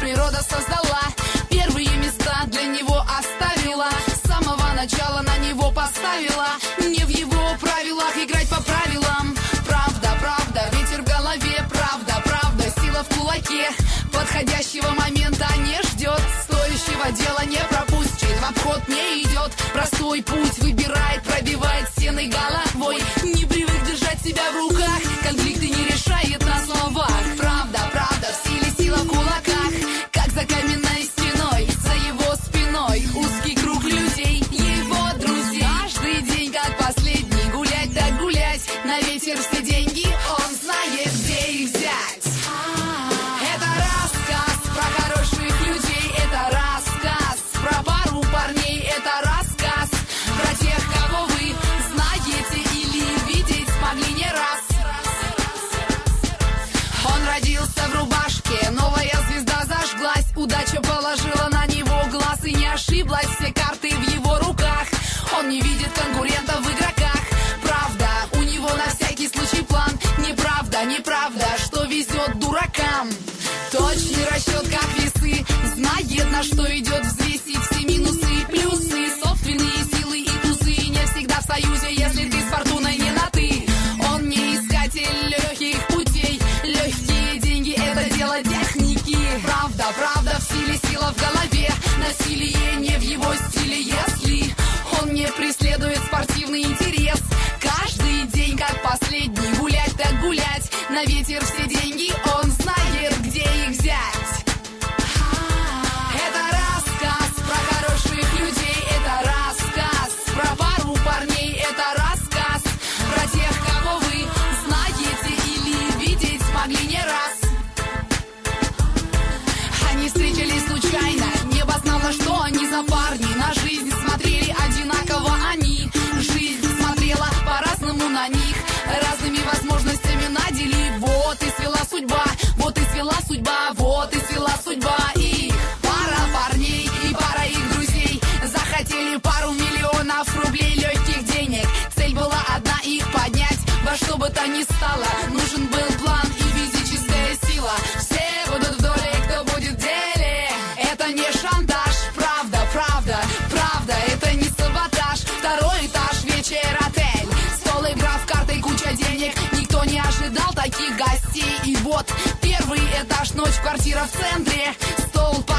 природа создала, первые места для него оставила, с самого начала на него поставила. Не в его правилах играть по правилам. Правда, правда, ветер в голове, правда, правда, сила в кулаке. Подходящего момента не ждет, стоящего дела не пропустит, в обход не идет, простой путь выбирает, пробивает стены головой. Не привык держать себя в руках, конфликты не решает на словах. Правда, правда, в силе сила в кулаках, как за каменной стеной, за его спиной узкий круг людей, его друзей. Каждый день как последний, гулять так гулять, на ветер все деньги, он знает, где их взять. Это рассказ про хороших людей, это рассказ про пару парней, это рассказ про тех, кого вы знаете или видеть смогли не раз. Он родился в рубашке, новая звезда зажглась, удача положила на него глаз и не ошиблась, все карты в его руках. Он не видит конкурентов в игроках. Правда, у него на всякий случай план. Неправда, неправда, что везет дуракам. Точный расчет, как весы, знает, на что идет взвесить все минусы и плюсы. Собственные силы и тузы не всегда в союзе, если ты с фортуной не на ты. Он не искатель легких путей, легкие деньги — это дело техники. Правда, правда, в силе сила в голове, насилие не в его стиле, если он не преследует спортивный интерес. Каждый день как последний, гулять так гулять, на ветер все деньги, он знает, где их взять. Это рассказ про хороших людей, это рассказ про пару парней, это рассказ про тех, кого вы знаете или видеть смогли не раз. Они встретились случайно, небо знало, что они за парни. На жизнь смотрели одинаково они, жизнь смотрела по-разному на них, разными возможностями наделили. Вот и свела судьба, вот и свела судьба, вот и свела судьба их. Пара парней и пара их друзей захотели пару миллионов рублей легких денег. Цель была одна — их поднять во что бы то ни стало. Нужен был план и физическая сила. Все будут в доле, кто будет в деле. Это не шантаж, правда, правда, правда, это не саботаж. Второй этаж, вечер, отель, стол, игра в карты, куча денег. Никто не ожидал таких гостей. И вот первый этаж, ночь, квартира в центре, стол,